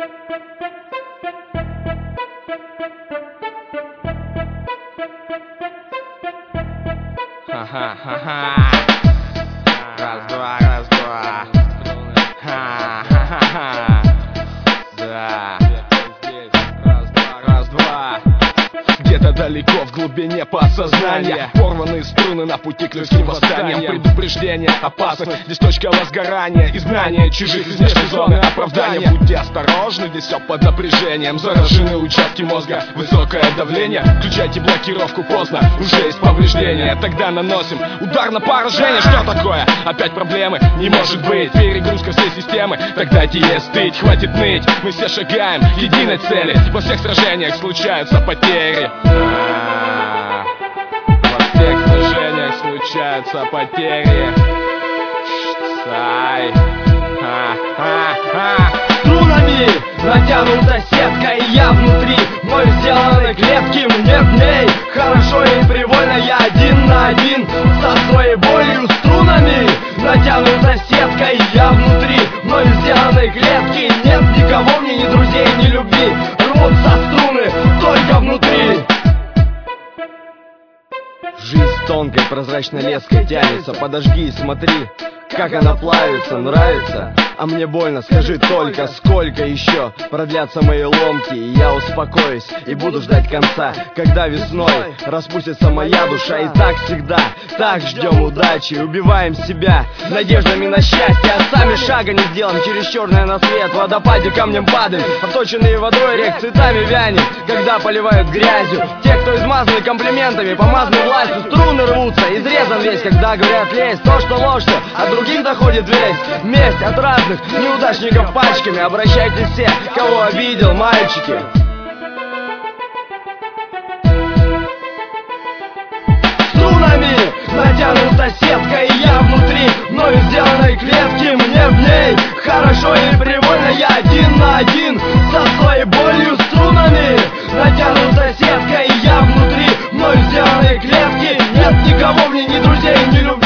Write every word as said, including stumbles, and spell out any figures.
Ха-ха-ха-ха. Раз-два, раз-два. Ха-ха-ха-ха. Да. Раз-два. Где-то далеко в глубине подсознания порванные струны на пути к людским восстаниям. Предупреждение, опасность, здесь точка возгорания и знания чужих из внешней зоны оправдания. Будьте осторожны, здесь все под напряжением. Заражены участки мозга, высокое давление. Включайте блокировку, поздно, уже есть повреждения. Тогда наносим удар на поражение. Что такое? Опять проблемы? Не может быть. Перегрузка всей системы. Так дайте ей стыть, хватит ныть. Мы все шагаем к единой цели. Во всех сражениях случаются потери. А, во всех сражениях случаются потери. Сай. А, а, а. Струнами натянута сетка, и я внутри вновь сделанной клетки. Мне в ней хорошо и привольно, я один на один со своей болью. Струнами натянута сетка, и я внутри вновь сделанной клетки. Нет никого мне, ни друзей, ни любви. Рвутся струны только внутри. Жизнь тонкой прозрачной леской тянется. Подожги и смотри, как она плавится. Нравится? А мне больно, скажи только, сколько еще продлятся мои ломки. И я успокоюсь и буду ждать конца, когда весной распустится моя душа. И так всегда, так ждем удачи, убиваем себя надеждами на счастье, а сами шага не сделаем через черное на свет. В водопаде камнем падаем, обточенные водой рек цветами вянем, когда поливают грязью. Те, кто измазаны комплиментами, помазаны властью. Струны рвутся, изрезан весь, когда говорят лезь. То, что ложь, от других доходит весь. Месть от разных неудачников пачками. Обращайтесь все, кого обидел, мальчики. Струнами натянута сетка, и я внутри вновь сделанной клетки. Мне в ней хорошо и привольно, я один на один со своей болью. Струнами натянута сетка, и я внутри вновь сделанной клетки. Нет никого мне, ни друзей, ни любви.